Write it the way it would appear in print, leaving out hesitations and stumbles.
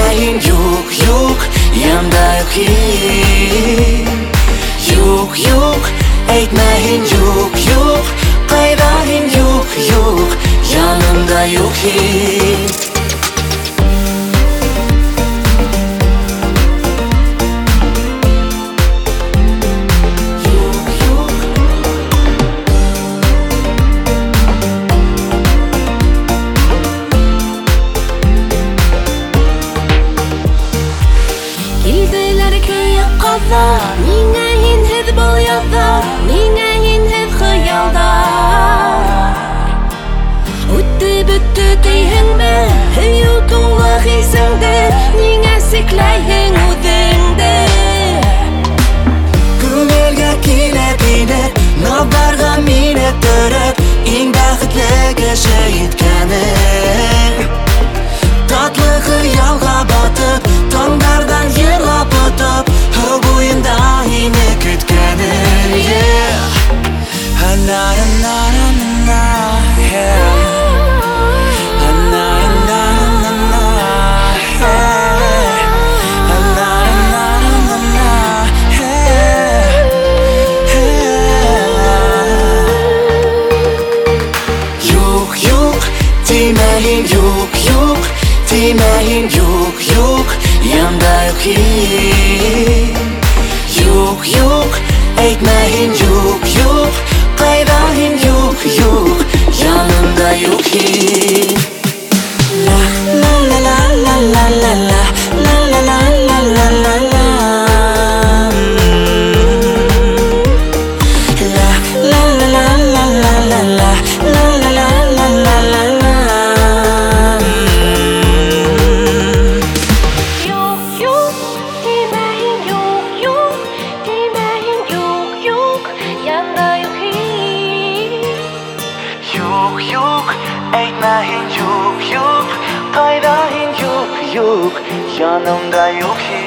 Değmeyin yok yok, yanımda yok hiç. Yok yok, etmeyin yok yok, kaydahin yok yok, yanımda yok hiç. Mingga hinsiz bu yolda, mingga hinsiz xayolda. O'tdi bitdi deyhinmi, hayotimga hissingda, nega saklayhin o'zingda. Ko'ngilga kelib navbarga meni turib, eng baxtli kishi yetganim. Tatlı xayolga botib, tonglardan yig'lab o'tib, bo'yimda yine kutganim, yeah. Na na na na na, yeah. Na na na na na, yeah. Na na na na na, yeah. Yok yok, demeyin yok yok, demeyin yok yok, yanımda yok hiç. Yok yok, etmeyin yok yok, kaydahin yok yok, yanımda yok hiç. La la la la la la la la, la la la la la la la. La la la la la la la la, la la la la la la la. Yok yok, demeyin yok yok, demeyin yok yok, yanımda yok hiç. Yok yok, etmeyin yok yok, kaydahin yok yok, yanımda yok hiç.